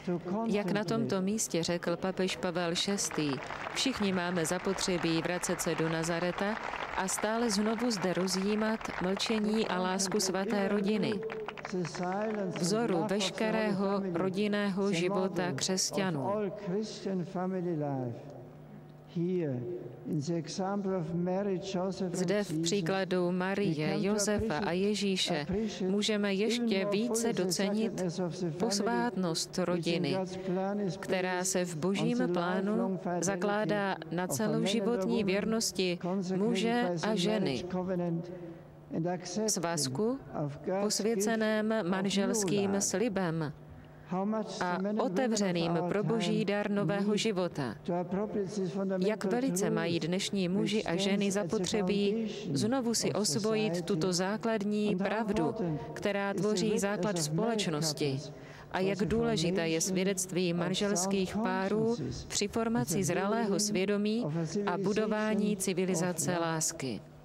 Jak na tomto místě řekl papež Pavel VI., všichni máme zapotřebí vracet se do Nazareta a stále znovu zde rozjímat mlčení a lásku svaté rodiny, vzoru veškerého rodinného života křesťanů. Zde v příkladu Marie, Josefa a Ježíše můžeme ještě více docenit posvátnost rodiny, která se v Božím plánu zakládá na celoživotní věrnosti muže a ženy, svazku posvěceném manželským slibem a otevřeným pro Boží dar nového života. Jak velice mají dnešní muži a ženy zapotřebí znovu si osvojit tuto základní pravdu, která tvoří základ společnosti. A jak důležité je svědectví manželských párů při formaci zralého svědomí a budování civilizace lásky.